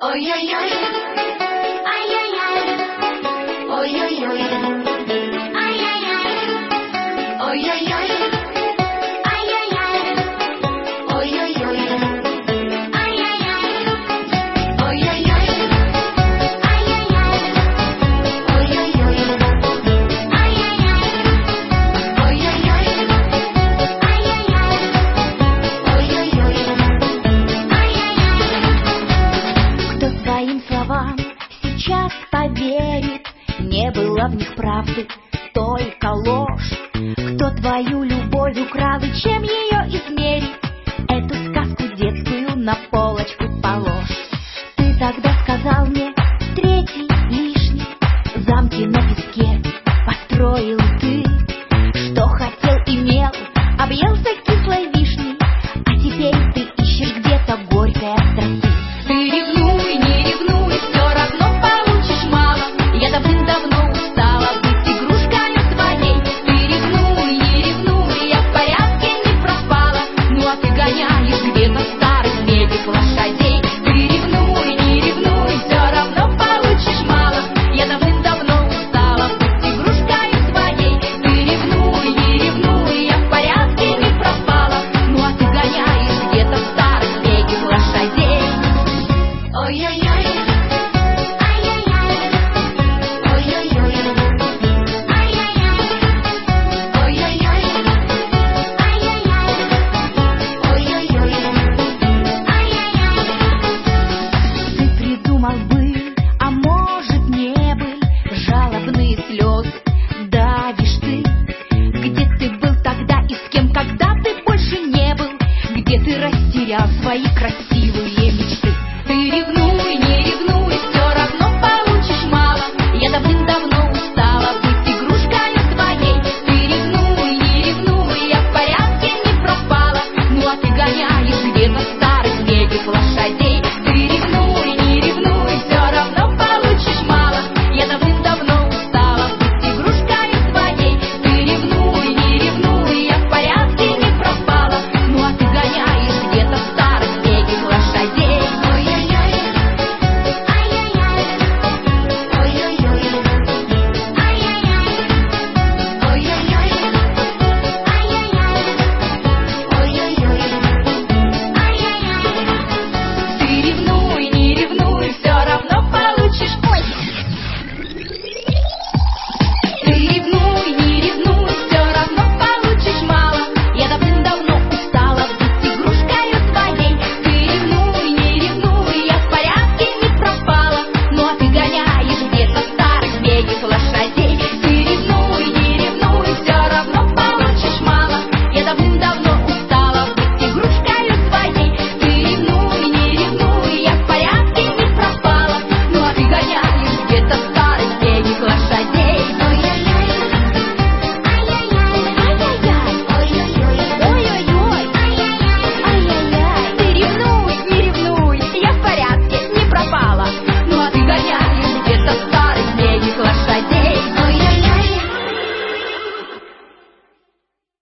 Ой-ой-ой, ай-яй-яй, ой-ой-ой, ай-яй-яй, ой-ой-ой, ай-яй-яй, ой-ой-ой, ай-яй-яй, ой-ой-ой, ай-яй-яй, ой-ой-ой, ай-яй-яй, ой-ой-ой, ай-яй-яй, ой-ой-ой. Кто своим словам сейчас поверит? Не было в них правды, только ложь. Кто твою любовь украл и чем ее измерить? Эту сказку детскую на полочку положь. Ты тогда сказал мне, третий лишний, замки на песке построил ты. Что хотел, имел, объелся кислой вишней, а теперь ты ищешь где-то горькой остроты. Ты ревнуй, не ревнуй, все равно получишь мало. Я давным-давно устала быть игрушкой твоей. Ты ревнуй, не ревнуй, я в порядке не пропала. Ну а ты гоняешь где-то старых медик лошадей. Ты ревнуй, не ревнуй, все равно получишь мало. Я давным-давно устала быть игрушкой твоей. Ты ревнуй, не ревнуй, я в порядке не пропала. Ну а ты гоняешь где-то старых медик лошадей. Ой-ой-ой.